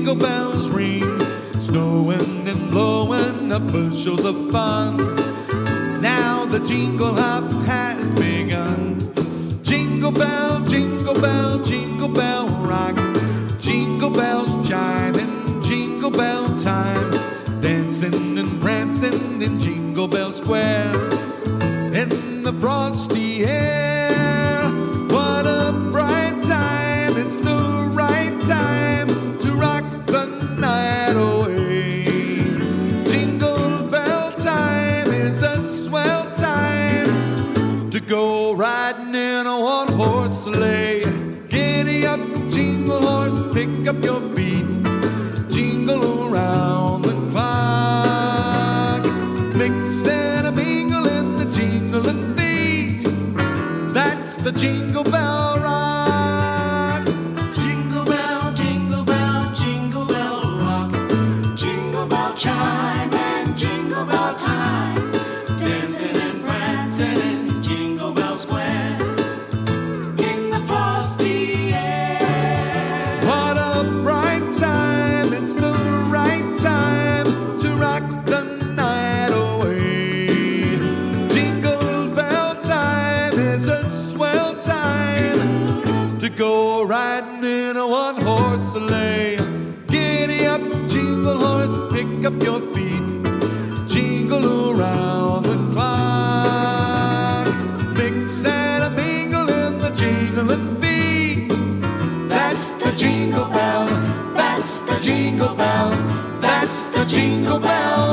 jingle bells ring, snowing and blowing up bushels of fun. Now the jingle hop has begun. Jingle bell, jingle bell, jingle bell rock. Jingle bells chiming, jingle bell time. Dancing and prancing in Jingle Bell Square. In the frosty air, what a bright time. It's the right time to rock the night away. Jingle bell time is a swell time to go riding in a one-horse sleigh. Giddy up, jingle horse, pick up your feet. Jingle around the clock. Mix and a mingle in the jingling feet. That's the Jingle Bell Rock. Jingle bell, jingle bell, jingle bell rock. Jingle bell chime and jingle bell time. Dancing and prancing in Jingle Bell Square. In the frosty air. What a bright time. It's the right time to rock the night away. Jingle bell time is a swell time to go riding in a one-horse sleigh. Giddy up, jingle horse, pick up your feet. Jingle around the clock. Mix and a mingle in the jingling feet. That's the Jingle Bell. That's the Jingle Bell. That's the Jingle Bell